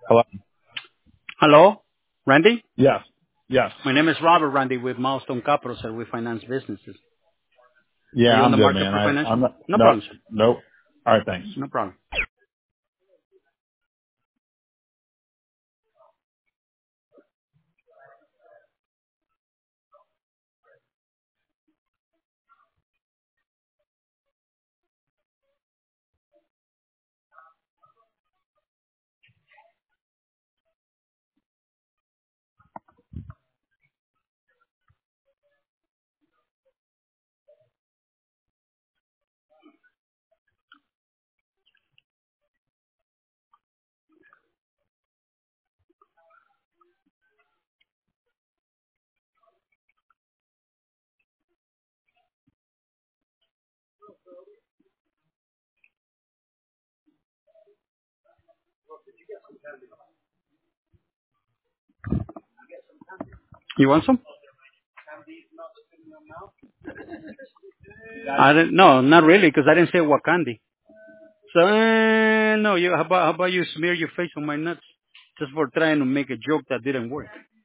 Hello. Hello, Randy? Yes. Yes. My name is Robert Randy with Milestone Capital, sir. We finance businesses. Are Yeah, you on I'm the good, market man. for I'm financing? not, No no, problem, sir. nope. All right. Thanks. No problem. You want some? I didn't. No, not really, because I didn't say Wakandi. So no. How about you smear your face on my nuts just for trying to make a joke that didn't work?